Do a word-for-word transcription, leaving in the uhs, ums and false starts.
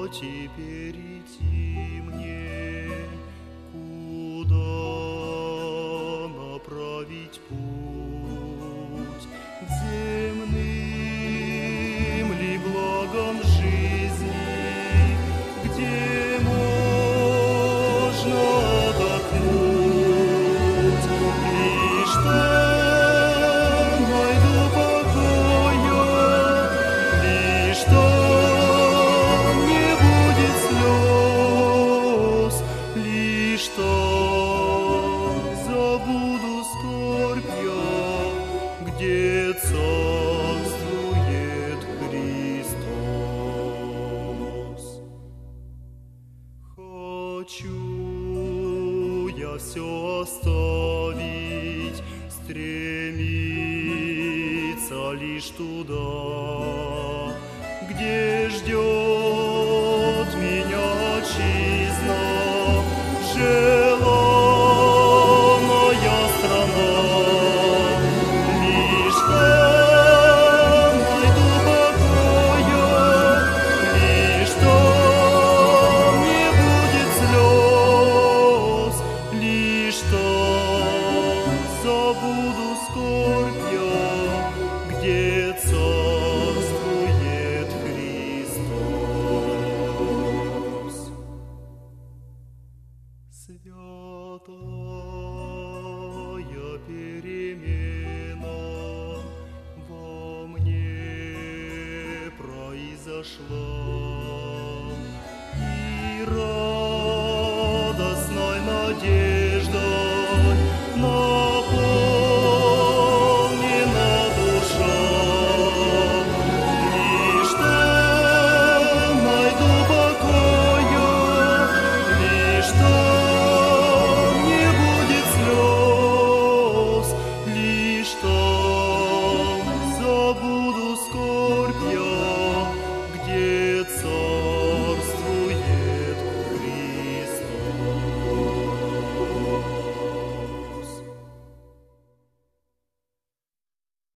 теперь идти мне? Куда направить путь? К земным ли благам жизни, где можно отдохнуть? Лишь там найду покоя, лишь там не будет слез, лишь там забуду скорбь я, где царствует Христос. Хочу я все оставить, стремиться лишь туда, где ждет меня отчизна, желанная страна. Лишь там найду покоя, лишь там не будет слез, лишь там забуду скорбь я, где царствует Христос. Святая перемена во мне произошла.